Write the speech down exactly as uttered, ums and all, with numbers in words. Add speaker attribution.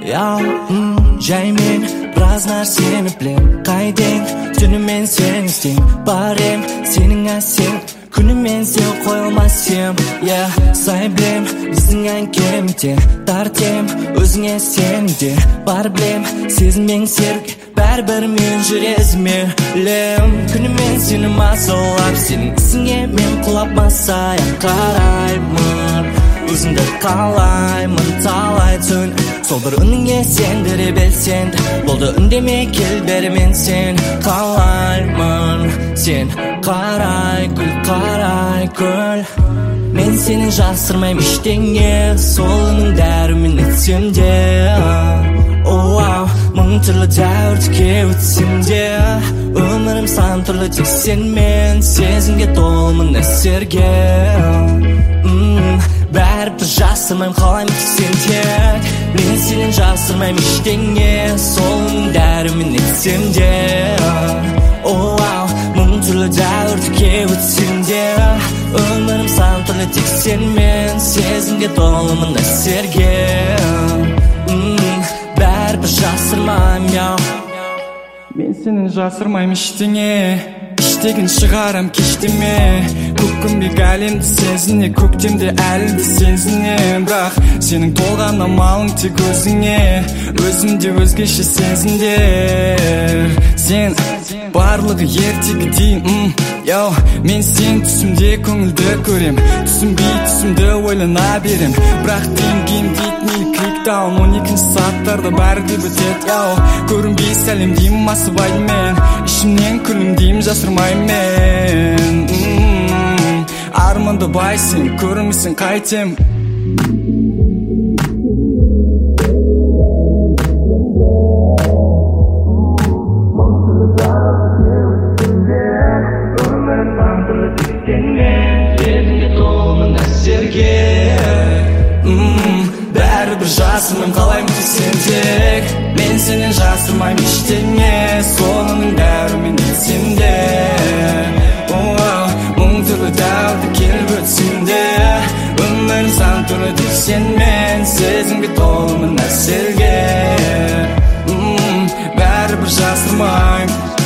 Speaker 1: Ya jay men biraz narseni bilem Qayden tünü men sen istem Barem senin asen Күні мен сен қойылмасым Yeah, сай білем біздің әңгемде Тартем өзіңе сенде Бар білем сезінмен серік Бәрбір мен жүрезіме Лем Күні мен сені масылап Сенің ісіңе мен құлап масая Қараймын Өзіңді қалаймын талай түн Сол бір үніңе сендіре белсен Болды үндеме кел бері мен сен Қалаймын Сен қарай гүл қарай гүл Мен сені жасырмайм ештеңе Сол үнің дәрімен етсем де Оу, мың түрлі дәуірдіке өтсем де Өмірім сан түрлі тек сенмен Сезімге толмын әсерге Бәрібір жасырмайм қалаймын сен тек Мен сенен жасырмайм ештеңе Сол үнің дәрімен етсем де Оу, мың түрлі дәуірдіке өтсем де Өмірім сан түрлі тек сенмен Сезімге толымын әсерге Бәрібір жасырмайм яу Мен сенен жасырмайм ештеңе Іштеген шығарам кештеме Көккүнбек әлемді сезіне Көктемде әлімді сезіне Бірақ сенің толған амалың тек өзіңе Өзімде өзгеше сезіндер Сен барлығы ертегі дейін Йоу, мен сен түсімде көңілді көрем Түсінбей түсімді ойлана берем Бірақ дейін кейім дейтін крик даун он екінші сағаттарда бәрі де бітет Йоу, көрінбей сәлем дейім масыбайды мен Ішімнен күлім дейім жасырмаймен Арманды байсың, көрінмесің қайтем Бәрібір жасырмайм қалаймын сен тек Мен сенен жасырмайм ештеңе Соның бәрімен етсем де Мың түрлі дәуірді келіп өтсем де Өмірім сан түрлі тек сенмен Сезімге толымын әсерге Бәрібір жасырмайм